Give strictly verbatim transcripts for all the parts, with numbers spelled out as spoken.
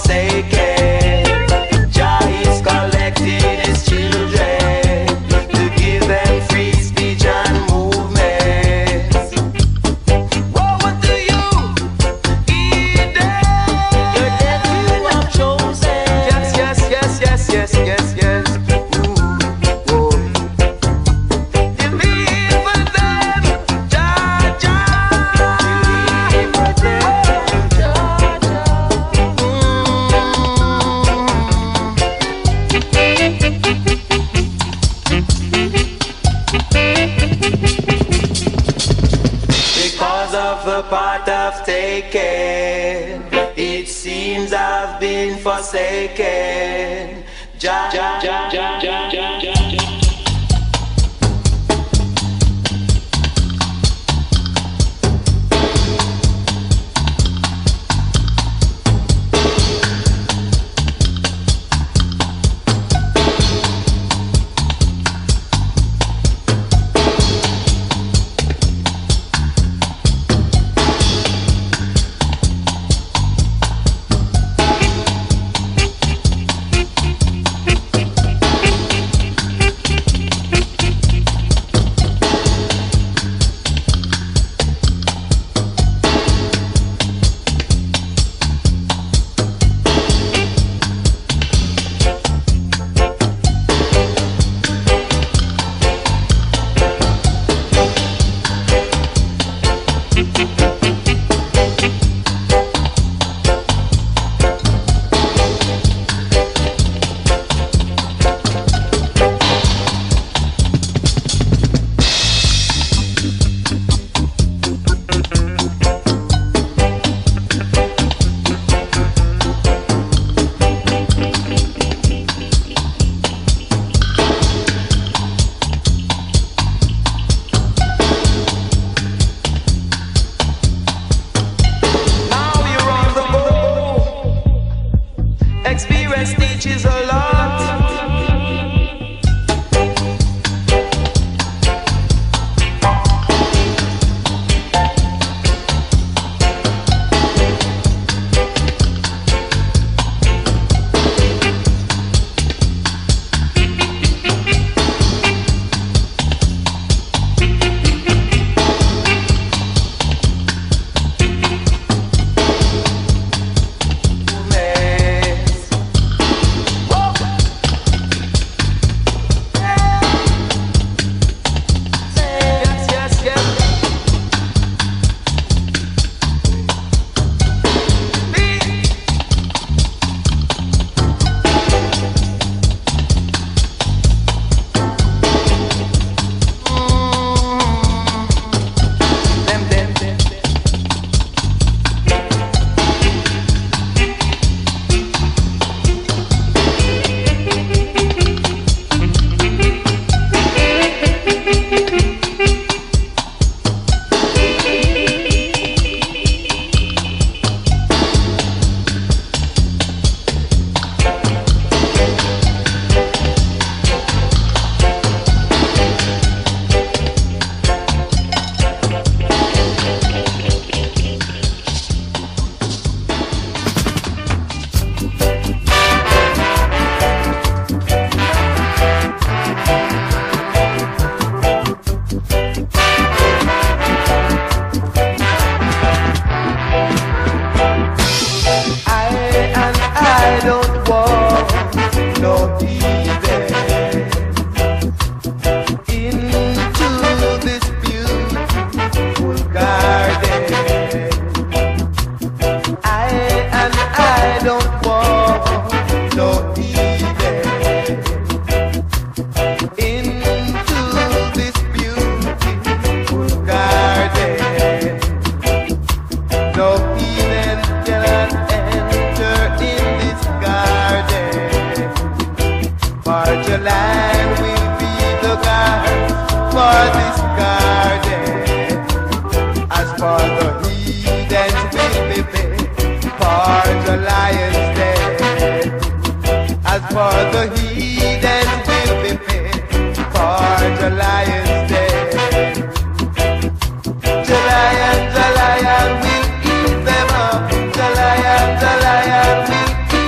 forsaken. Jah is collecting his children to give them free speech and movement. Woe unto you, Eden! You're dead, you have chosen. Yes, yes, yes, yes, yes, yes, yes. Ooh, oh. Deliver them, Jah, Jah. Deliver them, Jah, Jah. Because of the path I've taken, it seems I've been forsaken. Jah, Jah, Jah, Jah, Jah, Jah, Jah, Jah. Now you're on the go. Experience teaches a lot. Yes, yes, yes. Them, them, them, them. I and I don't want no evil into this beautiful garden. I and I don't want no evil into this beautiful garden. No heathen cannot enter in this garden, for your land will be the guard for this garden. As for the heathens will be paid for the lion's den. As for the heathens will be paid for the lion's den. The lion, the lion will eat them up. The lion, the lion will eat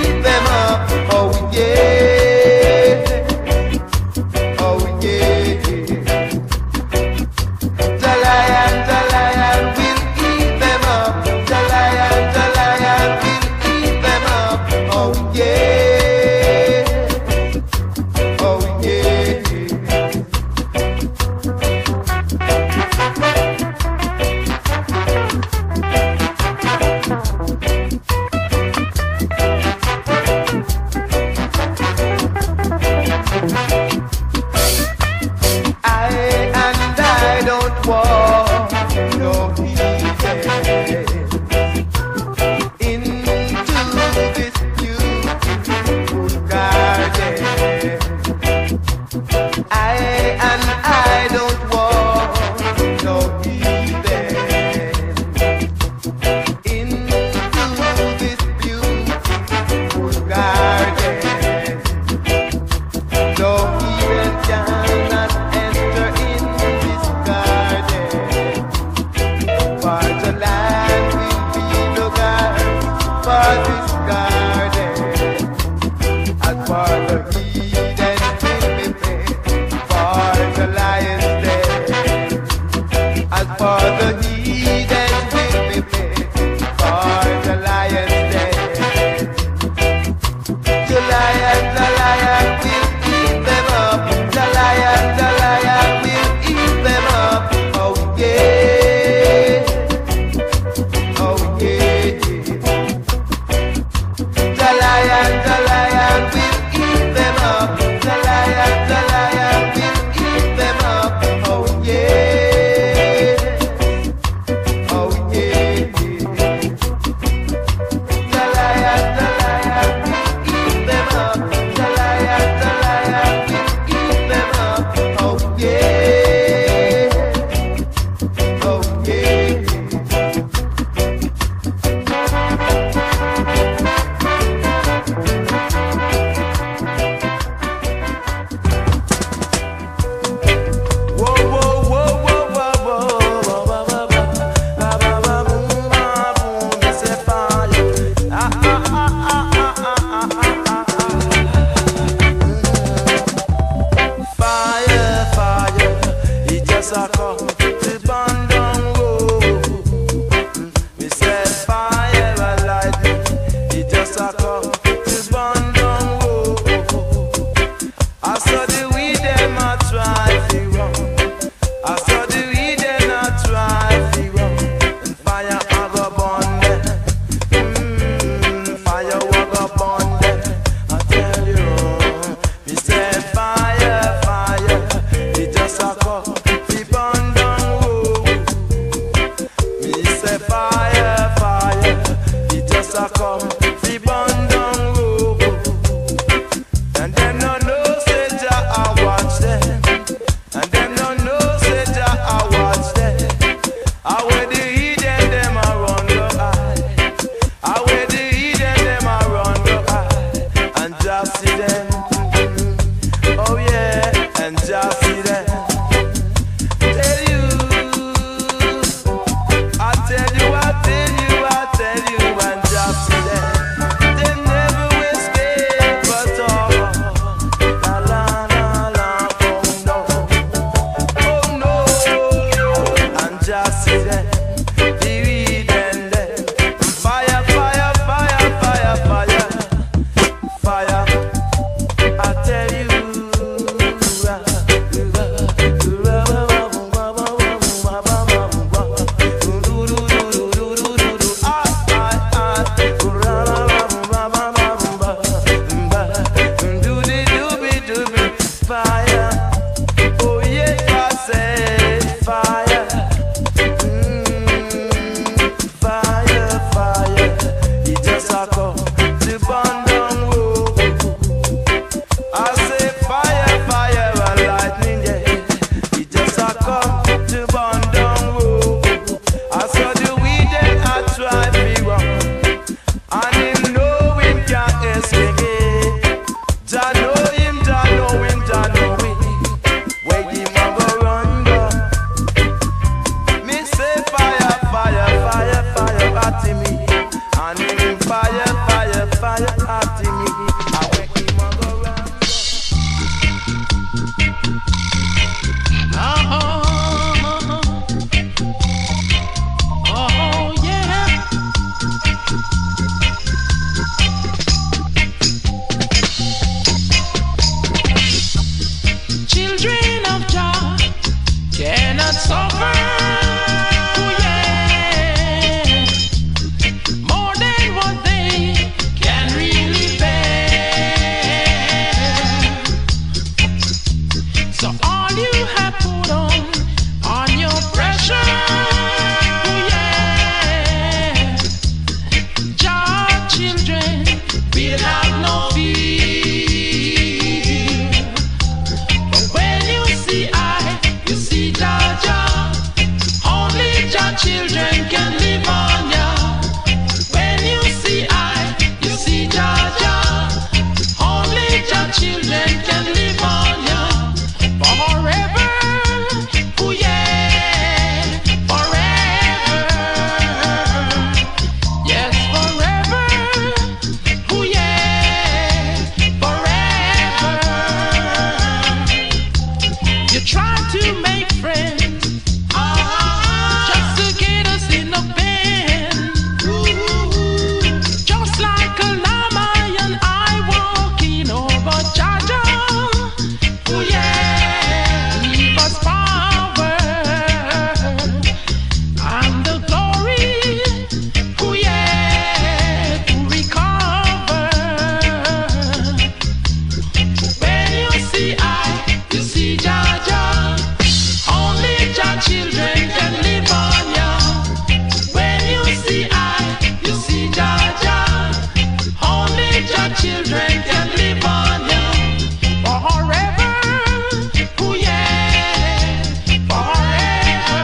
children can live on you forever. Oh yeah, forever.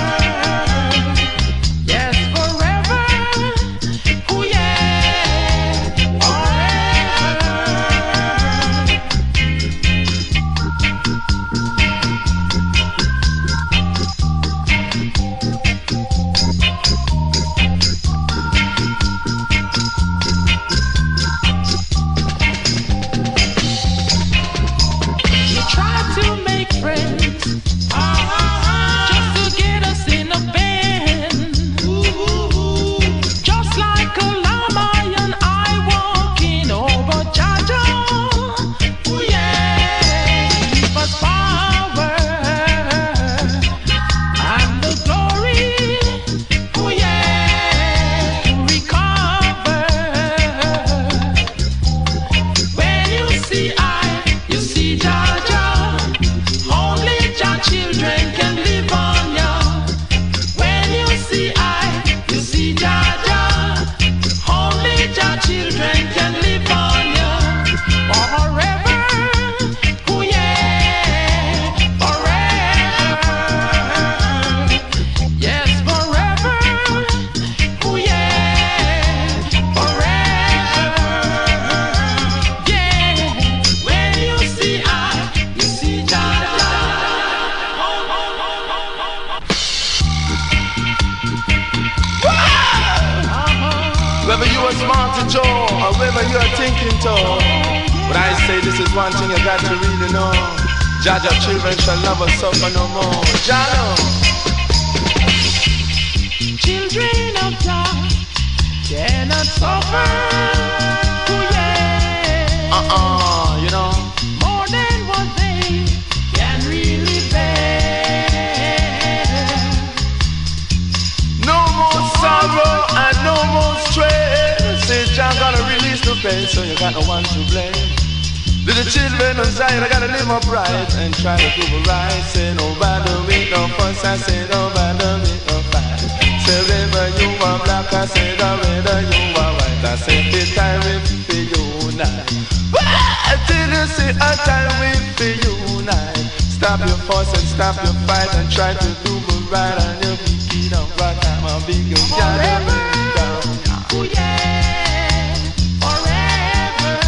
Yes, forever. Oh yeah, forever. You try to make friends just to get us in a band. Just like a lion, I walking over Jaja. Oh yeah, give us power and the glory. Oh yeah, to recover. When you see I, you see Jaja. Only Jah children can live on ya. When you see I, you see Jaja. Only Jah children can live on ya forever. Oh yeah, forever. Yes, forever. Oh yeah, forever. Yeah, when you see I, you see Jaja. Whether you are smart to Joe or whether you are thinking tall, but I say this is one thing you got to really know. Jaja children shall never suffer no more. Jalo. Children of Jah cannot suffer. Oh yeah, Uh-uh, you know. more than what they can really bear. No more sorrow and no more stress. Say Jah gonna release the pain, so you got no one to blame. Little children of Zion, I gotta live upright and try to do it right. Say no bother with no fuss, I say no bother with no fight. Say whether you are black, I say that whether you are white, I say the time we be unite. Till you see a time we be unite. Stop your fuss and stop your fight and try to do it right, and you'll be keyed on right time. I'll be good. Forever. Oh yeah, forever.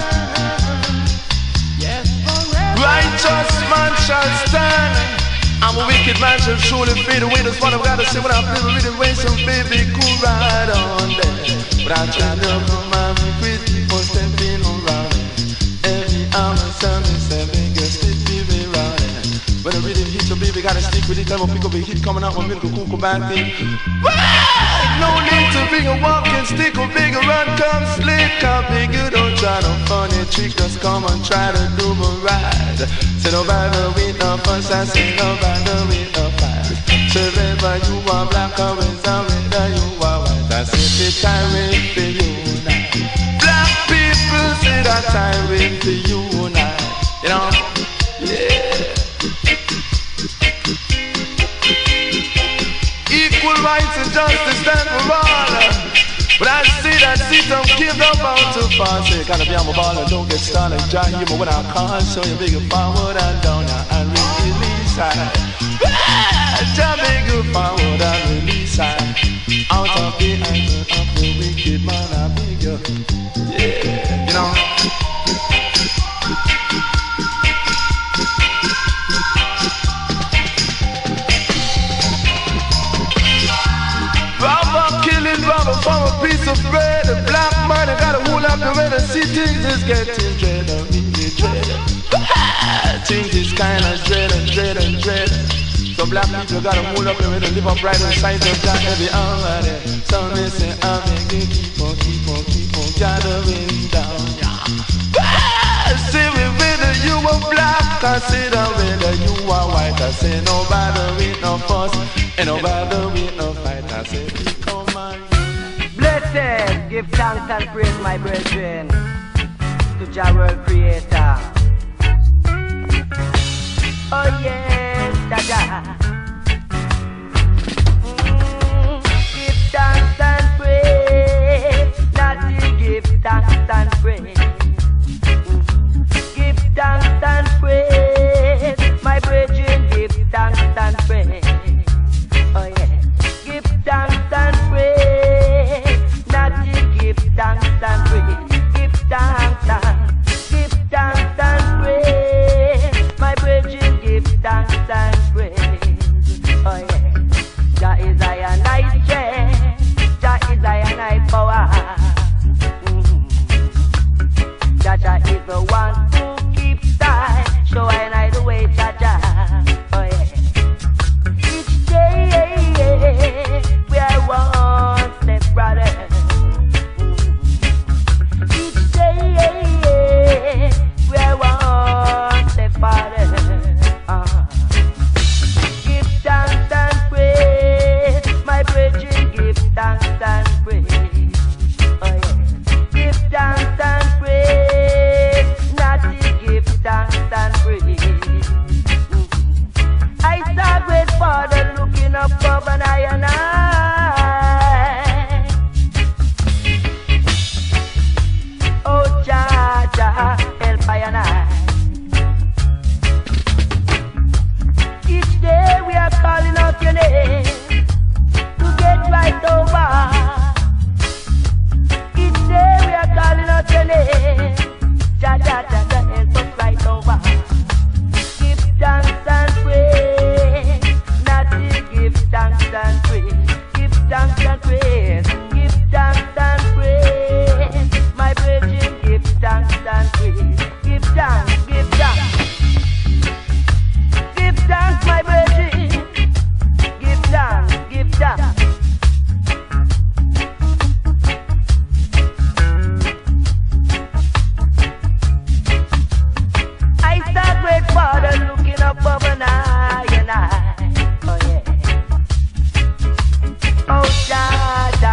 Yes, forever. Righteous man shall stand, and a wicked man shall surely fade away. That's what I've got to say when I'm living with the way. So baby, cool right on there. But I'm trying to put my quit for stepping around it. Every hour and sun is seven, girl, still be around it. When I really hit your baby, gotta stick with it. Time I pick up a hit coming out when milk cool come back in. No need to bring a walking stick or bigger run, come slick. Come bigger, don't try no funny trick. Just come and try to do me right. Say no bother with no fuss, I say no bother with no fight. Say whether you are black or whether you are white, I say the time will be unite. Black people say that time will be unite. You know? Yeah. Equal rights and justice stand for all. But I see that system give up out too far. Say, gotta be on my ball and don't get started. John, you know when I call, so you bigger forward and down and release side. John, bigger forward and release side. Out of the anger of the wicked man, I beg you. Yeah, you know. Robber from a piece of bread. A black man, I gotta hold up the red and see things is getting dread. I really dread. Things is kinda dread and dread and dread. So black people gotta hold up the red and live upright inside of that every hour there. So they say, I'm making keep on, keep on, keep on gathering down. See me whether you are black, I say that whether you are white. I say no bother with no fuss, and no bother with no fight. I say come on. Blessed, give thanks and praise my brethren to Jah world creator. Oh yes, Jah. Mm, give thanks and praise, not to give thanks and praise. Give thanks, give thanks. Give thanks, my brethren. Give thanks, give thanks. I saw great Father looking up over an eye and eye. Oh yeah. Oh Dada,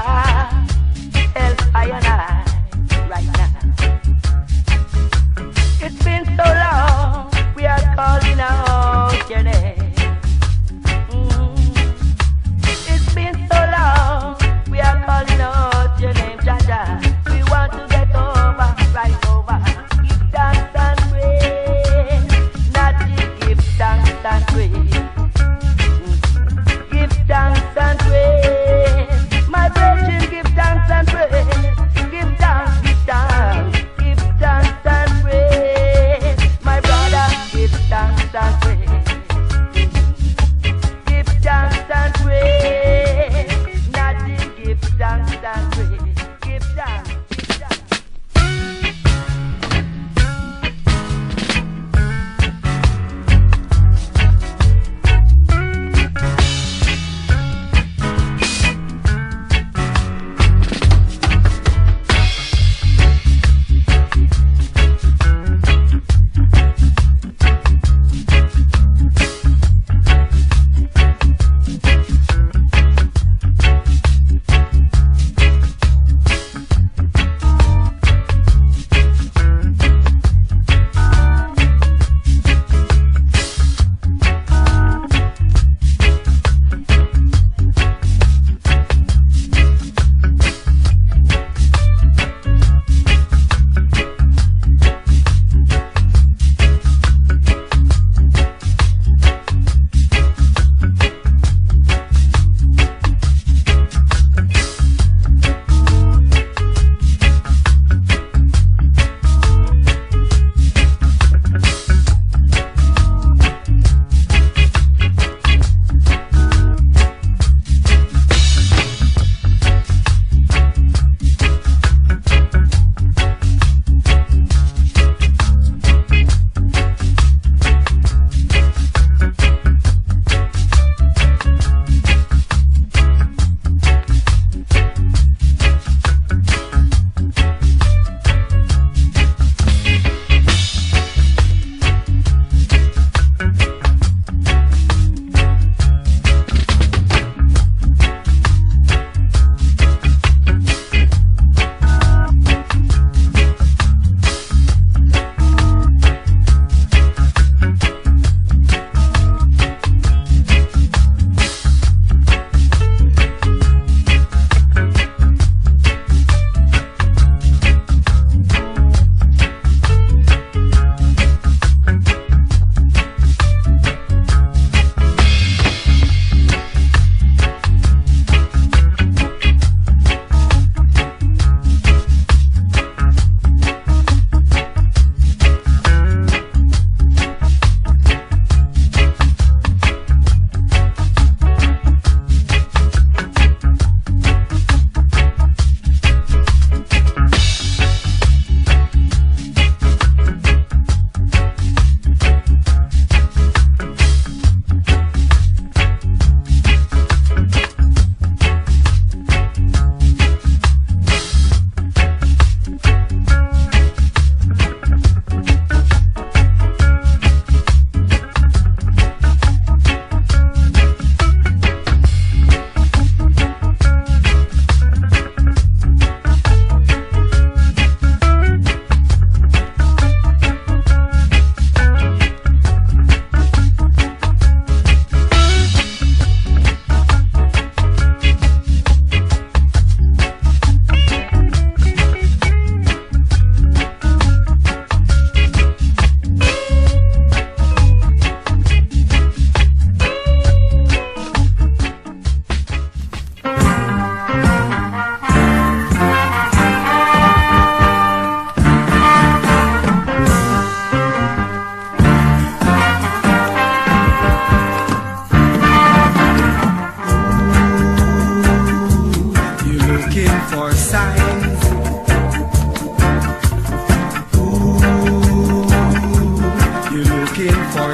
help I and I right now. It's been so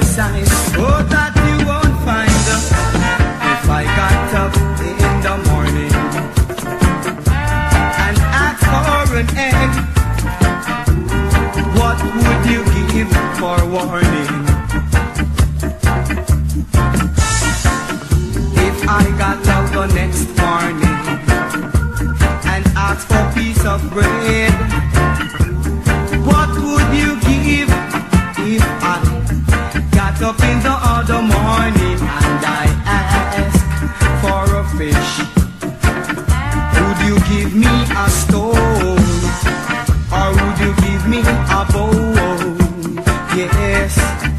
sign. Oh, that you won't find if I got up in the morning and asked for an egg. What would you give for warning? If I got up the next morning and asked for a piece of bread, what would you give? If I got up in the other morning and I asked for a fish, would you give me a stone or would you give me a bowl? Yes.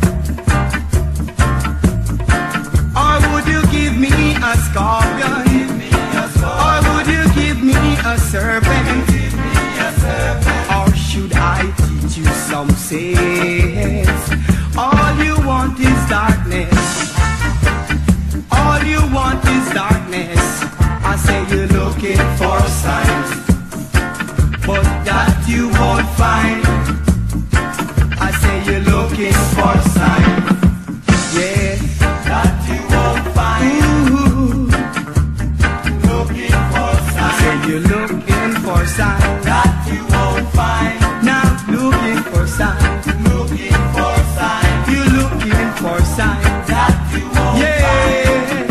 Or would you give me a scorpion? Or would you give me a serpent? Or should I teach you some sense? All you want is darkness. All you want is darkness. I say you're looking for signs, but that you won't find. I say you're looking for signs. Yeah, that you won't find. Ooh. Looking for signs. I say you're looking for signs. That you won't find. Now looking for signs. Looking for signs. You're looking for signs. That you won't yeah. find.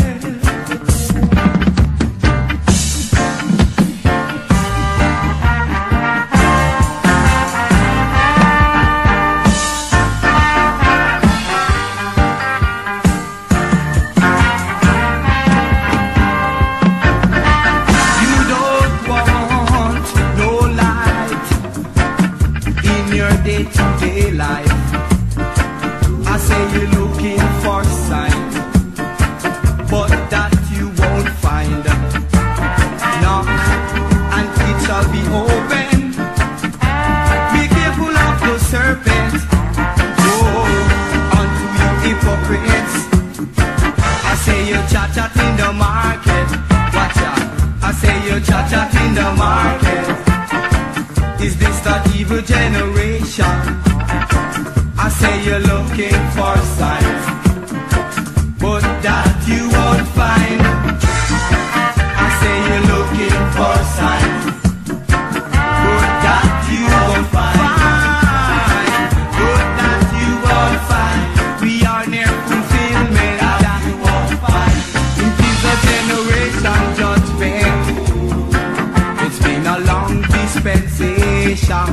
Day-to-day life, I say you're looking for signs, but that you won't find. Knock and it shall be open. Be careful of the serpent. Woe unto you hypocrites. I say you chat-chat in the market. Watch out. I say you chat-chat in the market. Is this the evil generation? I say you're looking for signs, but that you won't find. I say you're looking for signs, but that you won't find. But that you won't find. We are near fulfillment. That you won't find. It is a generation judgment. It's been a long dispensation,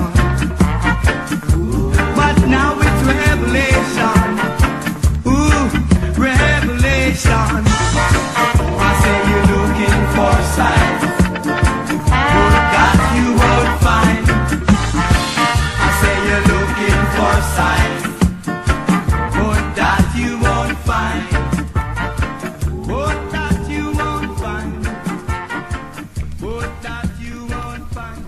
but now it's revelation. Ooh, revelation. I say you're looking for signs, but that you won't find. I say you're looking for signs, but that you won't find. But that you won't find. But that you won't find.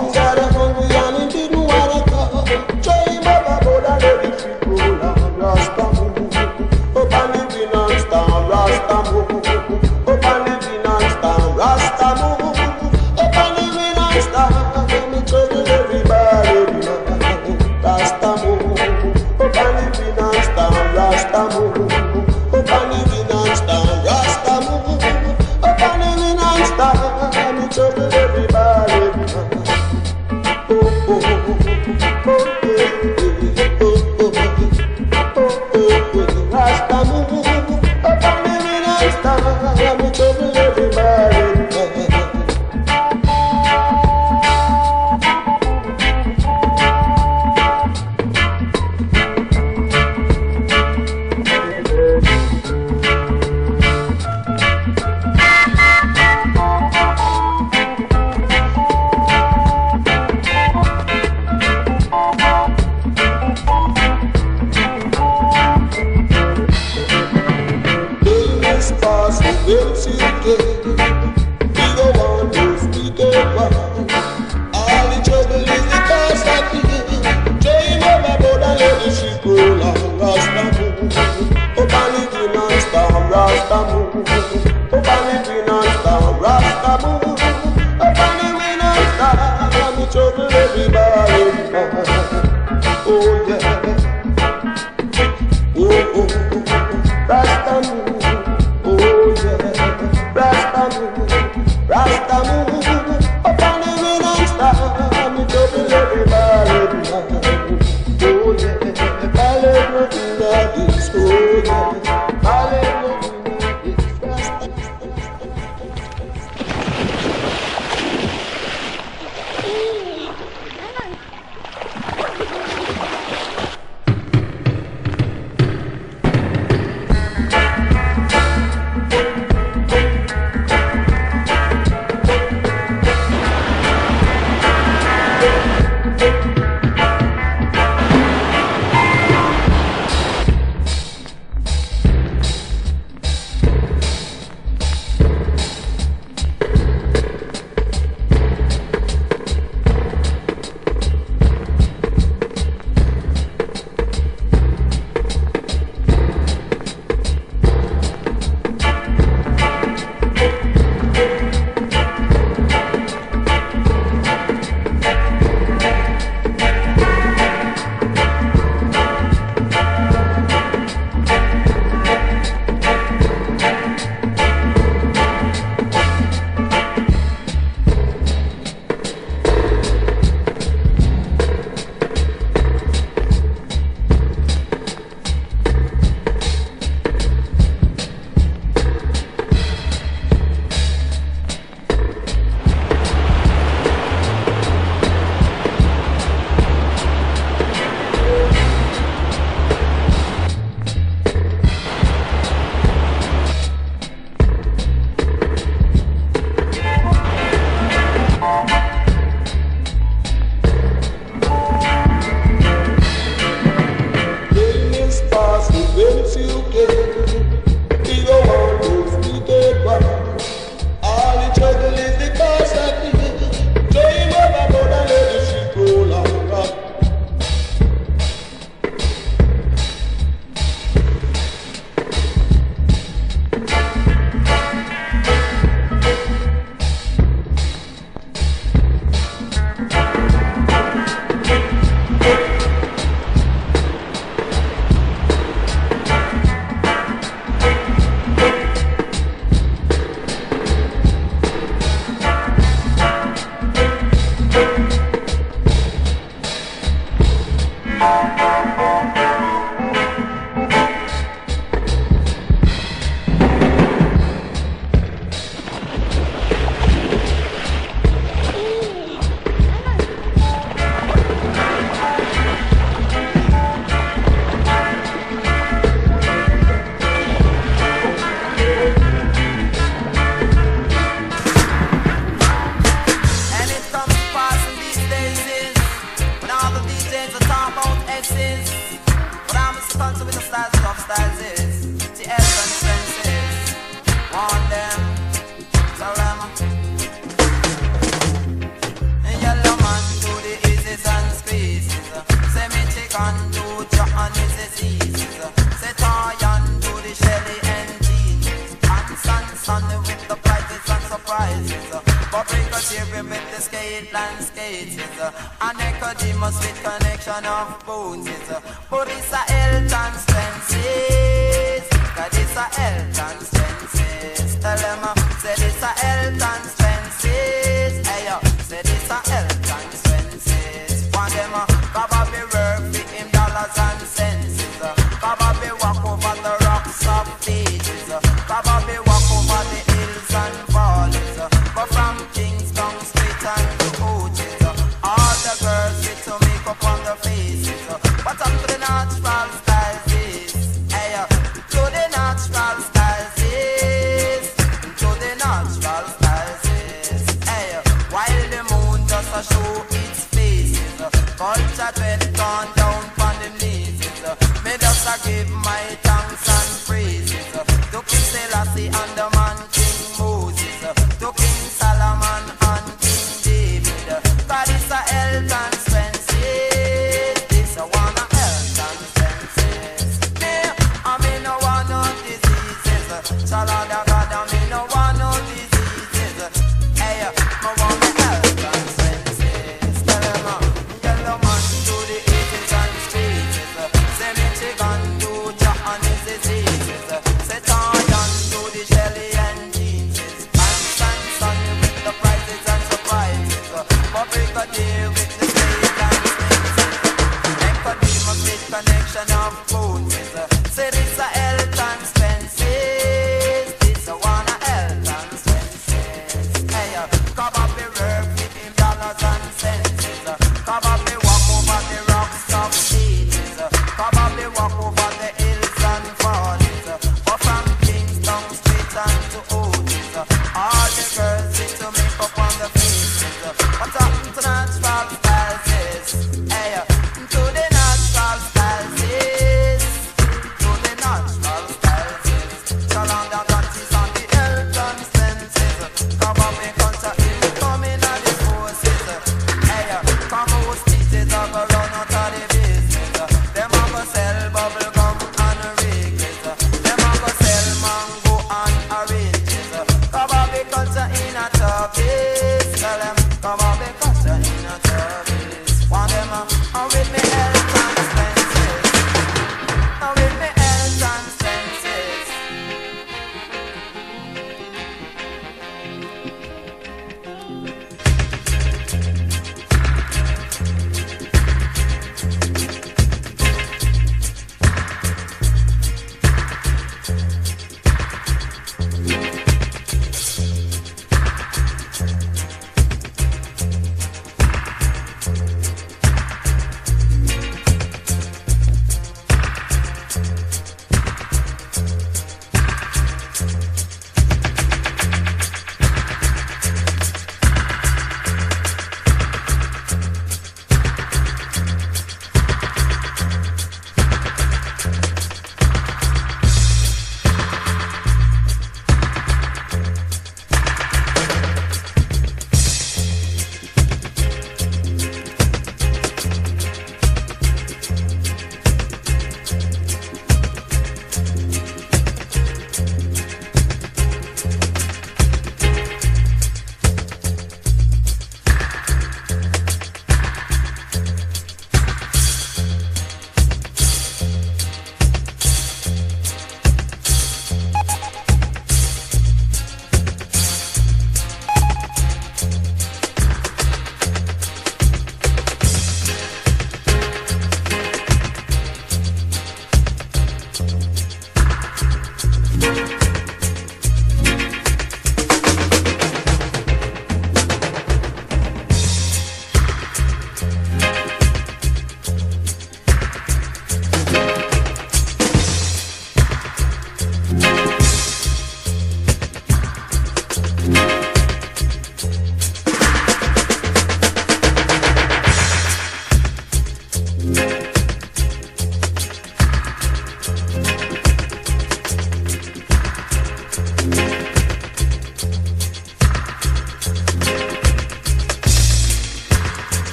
Oxen got a hungry and he didn't wanna come. Dream of a boat and let it fit roll on. Rasta move, up and living on star. Rasta move, up and living on star. Rasta move, up and living on star. Let me trouble everybody. Rasta move, up and living on star. Rasta move, up and living on star. Rasta move, up and living on star. Let me trouble everybody. Rasta move, up and living on star. Let me trouble everybody. We'll see again. We go on, yes, we go on. All the trouble is the cost of the dream of a boat and let the ship roll on. Rasta move, up and living on storm. Rasta move, up and living on storm. Rasta move, up and living on storm. And the trouble everybody. Oh yeah. Oh oh. Rasta move. Rasta move, Rasta move, up and with the skate landscapes. And Nicodemus with connection of bones. But it's a Elton Spence's. Cause it's a Elton Spence's. Tell them, uh, say it's a Elton Spence's. Hey yo, say it's a Elton Spence's. One them, uh, probably work with him dollars and cents. Probably walk over the rocks of ages. Probably walk over the hills and valleys. But from Kingston Street and to Oaches, all the girls with to make up on their faces. But up to the natural styles is, hey, to the natural styles is, to the natural styles is, hey, while the moon just a show its faces, culture dread gone down on the knees. Me just a give my thanks and praises to King Selassie and the man King Moses, to King Solomon and King David. God is a Elton Spence's, this a one a Elton Spence's. Me, I me no want no diseases. Shalada God, I me no want no diseases. Hey, me want me Elton Spence's.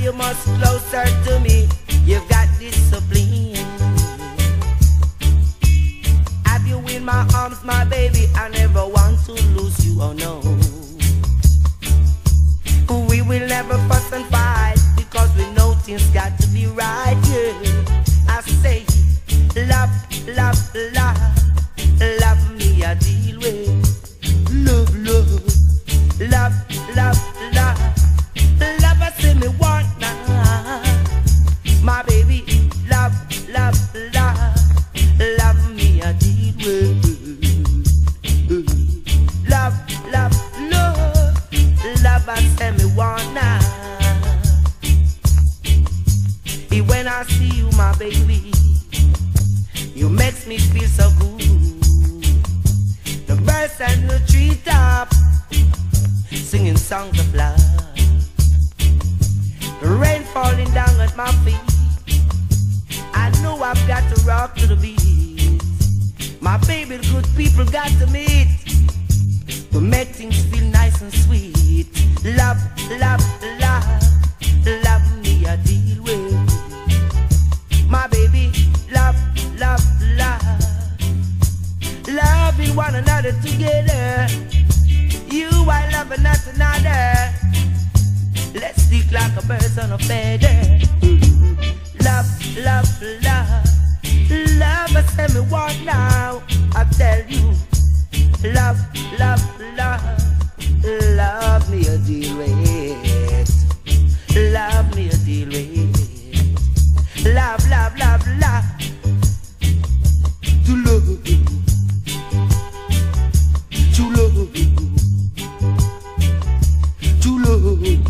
you must closer to me. You've got discipline. Have you in my arms, my baby? I never want to lose you, oh no. We will never fuss and fight because we know things got to be right, yeah. I say, love, love, love, love me a deal with. Love, love, love, love, love. Love, I say me want now. My baby, love, love, love, love me a deal with. Love, love, love, love, I say me want now. When I see you, my baby, you makes me feel so good. The birds and the treetop singing songs of love. The rain falling down at my feet. I know I've got to rock to the beat. My baby, the good people got to meet to make things feel nice and sweet. Love, love, love, love me a deal with. My baby, love, love, love, loving one another together. You I love and not another. Let's stick like a bird on a feather. Love, love, love, love, I say me what now? I tell you, love, love, love, love me a deal with. Love me a deal with. Love, love, love, love. To love you. To love you. To love you.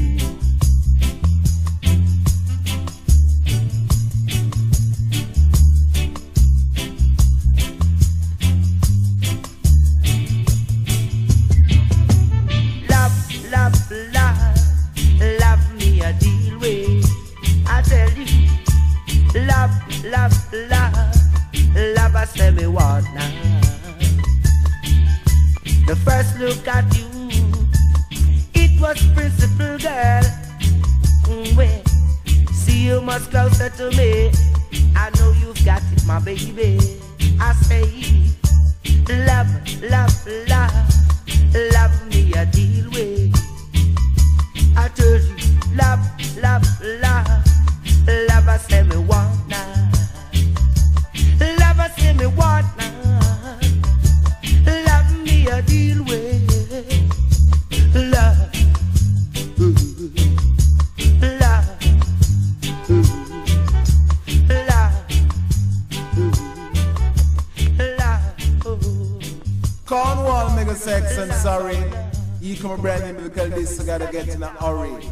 Love, love, love. Love me a deal with. I tell you. Love, love, love, love, I say me what now? The first look at you, it was principal girl. Mm, well, see you much closer to me. I know you've got it, my baby. I say, love, love, love, love me a deal with. I tell you, love, love, love. Love, I say me want now. Love, I say me want now. Love me a deal with. Love, love, love, love. Cornwall mega sex, I'm sorry. You come a brand new because this gotta get in a hurry.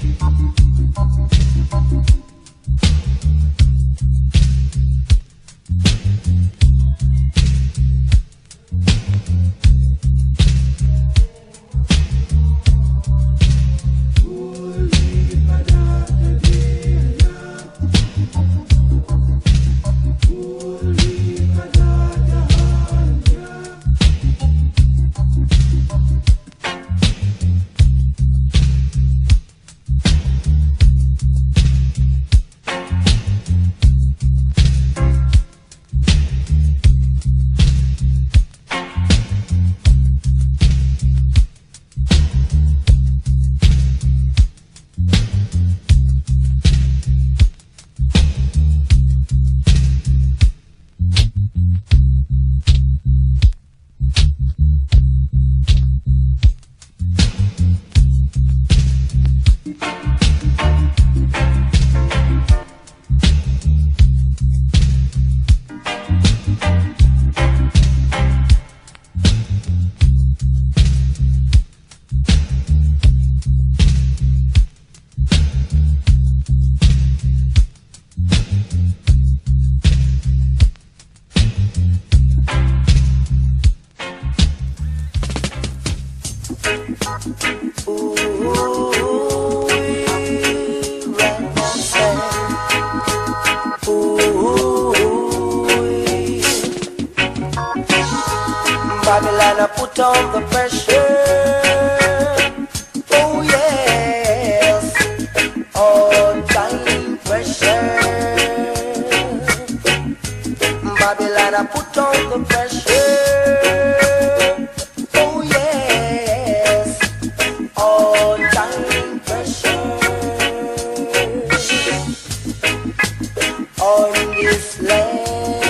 Babylon, I put on the pressure. Oh yes, all time pressure. Babylon, I put on the pressure. Oh yes, all time pressure. On this land.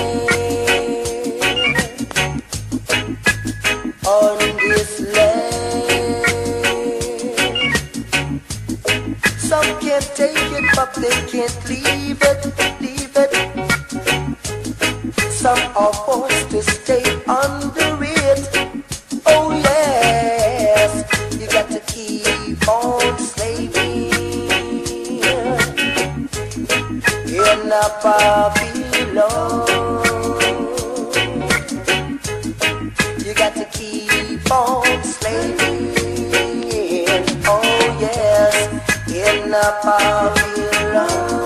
On this land, some can't take it, but they can't leave it, leave it. Some are forced to stay under it. Oh yes, you got to keep on slaving in a Babylon. You got to keep on slaving, oh yes, in a Babylon.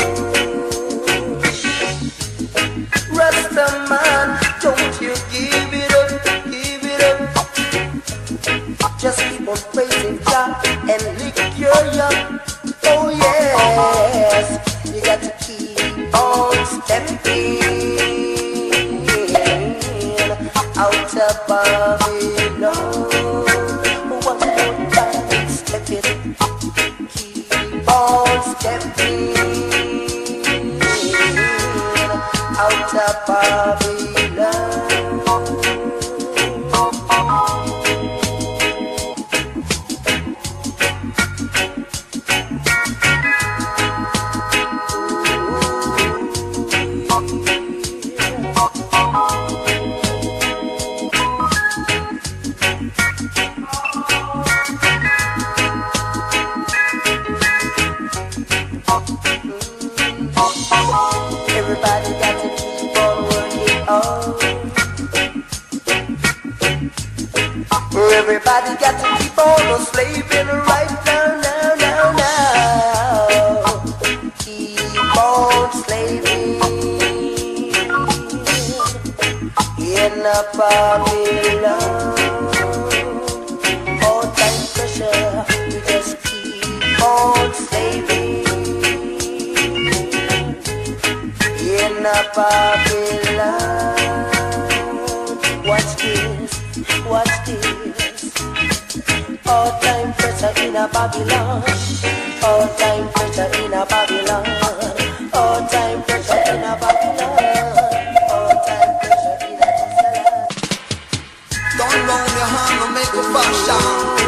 Rastaman, don't you give it up, give it up. Just keep on praising God and lick your young. Oh yes, you got to keep on stepping out of Babylon. One more time, step it. Keep on stepping out of Babylon. Everybody got to keep on working on. Everybody got to keep on slaving right now, now, now, now. Keep on slaving in a Babylon. All time pressure, we just keep on slaving in a Babylon. Watch this, watch this. All time pressure in a Babylon. All time pressure in a Babylon. All time pressure in a Babylon. All time pressure in a Babylon. Don't roll your hand and make a fashion.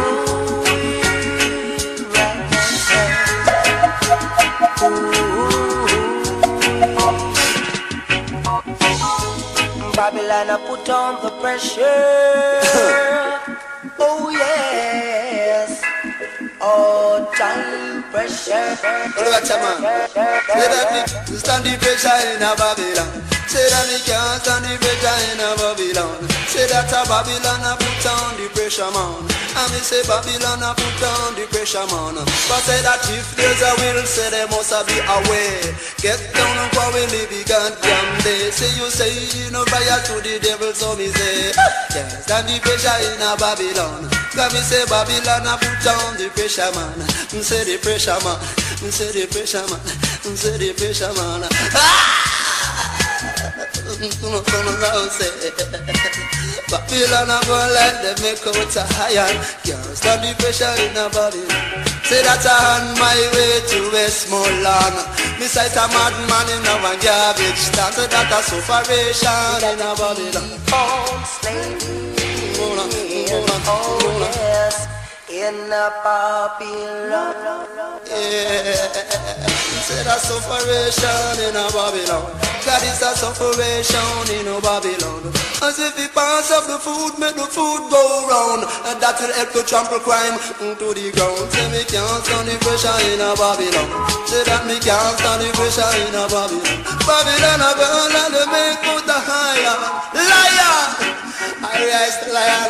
Babylon, I put on the pressure. Oh yes, all time pressure. Watch a man. Say that me stand the pressure in a Babylon. Say that me can't stand the pressure in a Babylon. Say that a Babylon a put on the pressure man. And me say Babylon a put on the pressure man. But say that if there's a will, say there must be a way. Get down and go we live the goddamn day. Say you say you know fire to the devil, so me say can't stand the pressure in a Babylon. Cause me say Babylon a put on the pressure man. Me say the pressure man. Me say the pressure man. Me say the pressure man. Ah! Babylon a go like them make out a iron. Can't stand the pressure in a Babylon. Say that I on my way to Westmoreland. Me sight a madman in a garbage stand. Say that a sufferation in a Babylon. Born slavery, oh yes, in a Babylon. Yeah, say that sufferation in a Babylon. God is a sufferation in a Babylon. As if he pass up the food, make the food go round. And that will help to trample crime to the ground. Say me can't stand the pressure in a Babylon. Say that me can't stand the pressure in a Babylon. Babylon a burn and they make out the higher. Liar! I rise the lion.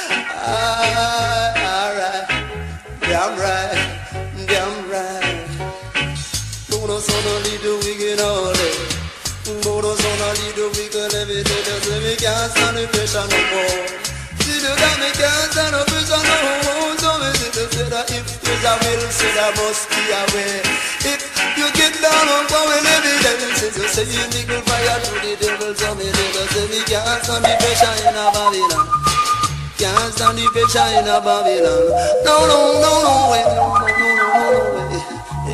Alright. Damn right. Damn right. Don't know son of lead the wicked all day. Bodos on a little wicked every day. They say we can't stand the pressure no more. See the guy me can't stand the pressure no more. So we say that if there's a will, say there must be a way. If you get down on going every day, since you say you nickel fire to the devil, so me they say we can't stand the pressure in a Babylon. Can't stand the pressure in a Babylon. No, no, no, no way, no, no, no, no, no way.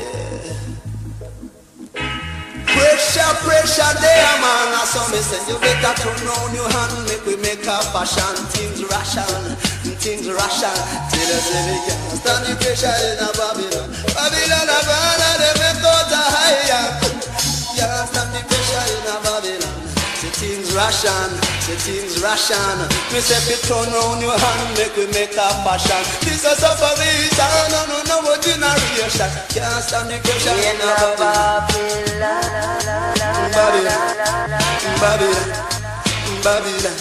Pressure, pressure there, man. I saw me say you better turn on your hand, make we make a fashion. Things ration, things ration. Till I say we can't stand the pressure in a Babylon. Babylon, a Babylon, they make out a higher. Can't stand the pressure in a Babylon. Say things ration, say things ration. Me say we turn on your hand, make we make a fashion. This is a sufferation, no, no, no, no generation. Can't stand the pressure in a Babylon. Babylon, Babylon, Babylon.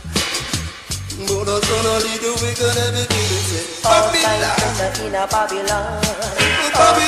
Bodos on a little wicked every day. Babylon, in a Babylon. Babylon.